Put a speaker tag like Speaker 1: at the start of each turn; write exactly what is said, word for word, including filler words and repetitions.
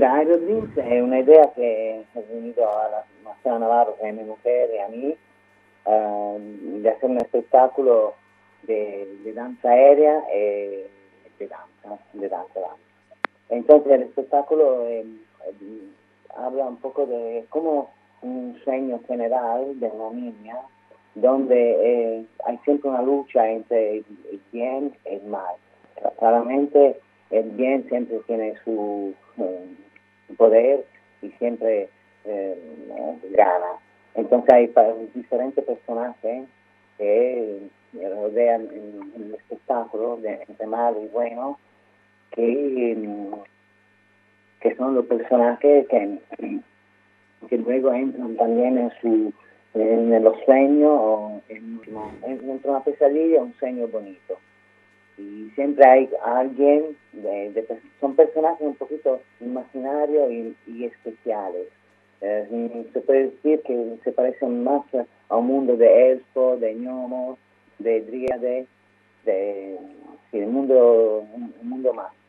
Speaker 1: Mira, Aero Dreams es una idea que he venido a la Marcela Navarro, que es mi mujer, y a mí, uh, de hacer un espectáculo de, de danza aérea y de danza, de danza, danza. Entonces el espectáculo eh, eh, habla un poco de como un sueño general de una niña, donde eh, hay siempre una lucha entre el, el bien y el mal. Claramente el bien siempre tiene su eh, poder y siempre eh, gana. Entonces hay diferentes personajes que rodean en, en el espectáculo, de, entre malo y bueno, que, que son los personajes que, que luego entran también en su en los sueños o en, entre una pesadilla y un sueño bonito. Y siempre hay alguien, de, de, son personajes un poquito imaginarios y, y especiales. Eh, se puede decir que se parecen más a un mundo de elfos, de gnomos, de dríades, de, sí, un mundo, un, un mundo más.